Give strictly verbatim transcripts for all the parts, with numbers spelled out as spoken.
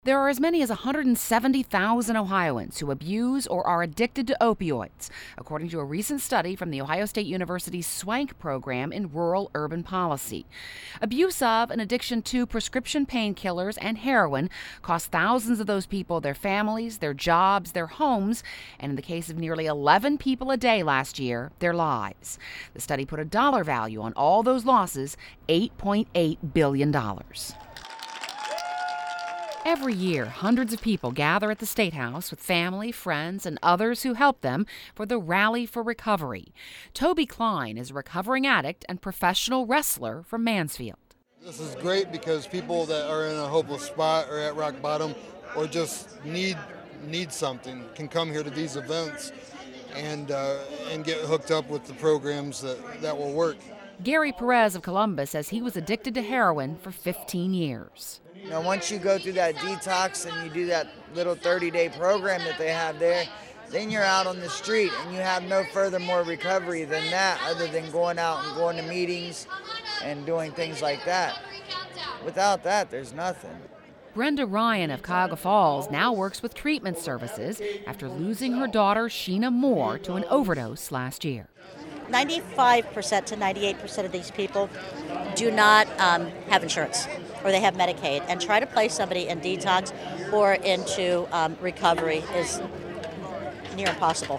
There are as many as one hundred seventy thousand Ohioans who abuse or are addicted to opioids, according to a recent study from The Ohio State University's SWANK program in rural urban policy. Abuse of and addiction to prescription painkillers and heroin costs thousands of those people their families, their jobs, their homes, and in the case of nearly eleven people a day last year, their lives. The study put a dollar value on all those losses, eight point eight billion dollars. Every year, hundreds of people gather at the State House with family, friends, and others who help them for the Rally for Recovery. Toby Klein is a recovering addict and professional wrestler from Mansfield. This is great because people that are in a hopeless spot or at rock bottom or just need need something can come here to these events and uh, and get hooked up with the programs that, that will work. Gary Perez of Columbus says he was addicted to heroin for fifteen years. You know, once you go through that detox and you do that little thirty-day program that they have there, then you're out on the street and you have no further more recovery than that other than going out and going to meetings and doing things like that. Without that, there's nothing. Brenda Ryan of Cuyahoga Falls now works with treatment services after losing her daughter, Sheena Moore, to an overdose last year. ninety-five percent to ninety-eight percent of these people do not um, have insurance or they have Medicaid, and try to place somebody in detox or into um, recovery is near impossible.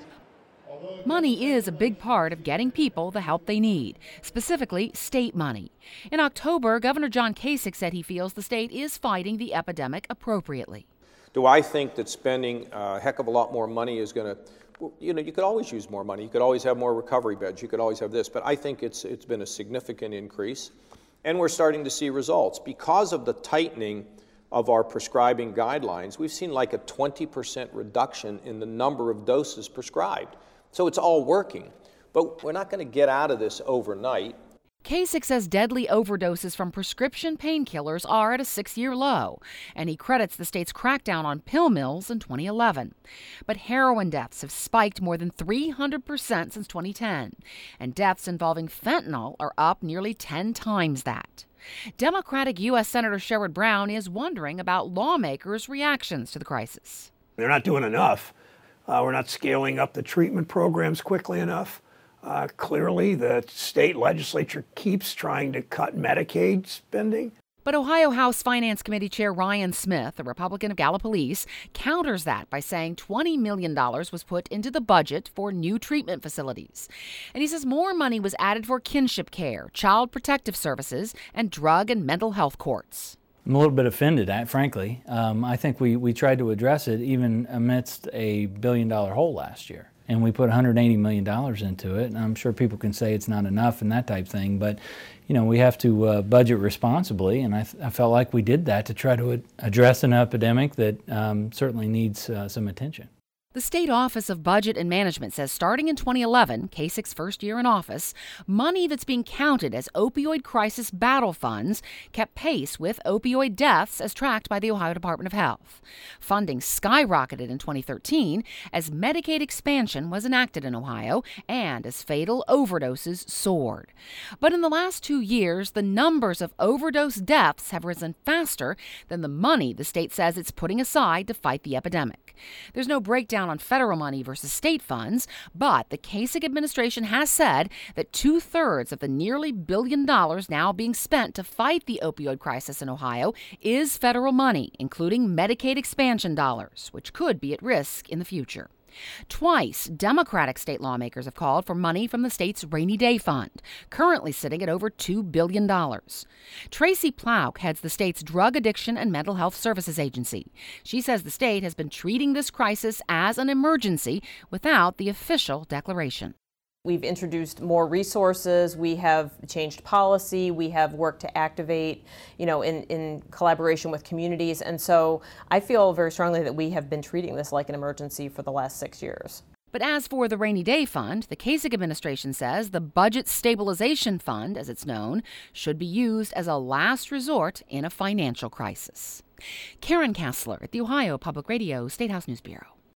Money is a big part of getting people the help they need, specifically state money. In October, Governor John Kasich said he feels the state is fighting the epidemic appropriately. Do I think that spending a heck of a lot more money is going to, you know, you could always use more money. You could always have more recovery beds. You could always have this. But I think it's it's been a significant increase. And we're starting to see results. Because of the tightening of our prescribing guidelines, we've seen like a twenty percent reduction in the number of doses prescribed. So it's all working. But we're not going to get out of this overnight. Kasich says deadly overdoses from prescription painkillers are at a six-year low, and he credits the state's crackdown on pill mills in twenty eleven. But heroin deaths have spiked more than three hundred percent since twenty ten, and deaths involving fentanyl are up nearly ten times that. Democratic U S Senator Sherrod Brown is wondering about lawmakers' reactions to the crisis. They're not doing enough. Uh, we're not scaling up the treatment programs quickly enough. Uh, clearly, the state legislature keeps trying to cut Medicaid spending. But Ohio House Finance Committee Chair Ryan Smith, a Republican of Gallipolis, counters that by saying twenty million dollars was put into the budget for new treatment facilities. And he says more money was added for kinship care, child protective services, and drug and mental health courts. I'm a little bit offended, frankly. Um, I think we, we tried to address it even amidst a billion-dollar hole last year. And we put one hundred eighty million dollars into it, and I'm sure people can say it's not enough and that type of thing, but you know, we have to uh, budget responsibly, and I, th- I felt like we did that to try to ad- address an epidemic that um, certainly needs uh, some attention. The State Office of Budget and Management says starting in twenty eleven, Kasich's first year in office, money that's being counted as opioid crisis battle funds kept pace with opioid deaths as tracked by the Ohio Department of Health. Funding skyrocketed in twenty thirteen as Medicaid expansion was enacted in Ohio and as fatal overdoses soared. But in the last two years, the numbers of overdose deaths have risen faster than the money the state says it's putting aside to fight the epidemic. There's no breakdown on federal money versus state funds, but the Kasich administration has said that two-thirds of the nearly billion dollars now being spent to fight the opioid crisis in Ohio is federal money, including Medicaid expansion dollars, which could be at risk in the future. Twice, Democratic state lawmakers have called for money from the state's Rainy Day Fund, currently sitting at over two billion dollars. Tracy Plauck heads the state's Drug Addiction and Mental Health Services Agency. She says the state has been treating this crisis as an emergency without the official declaration. We've introduced more resources, we have changed policy, we have worked to activate, you know, in, in collaboration with communities. And so I feel very strongly that we have been treating this like an emergency for the last six years. But as for the Rainy Day Fund, the Kasich administration says the Budget Stabilization Fund, as it's known, should be used as a last resort in a financial crisis. Karen Kassler at the Ohio Public Radio State House News Bureau.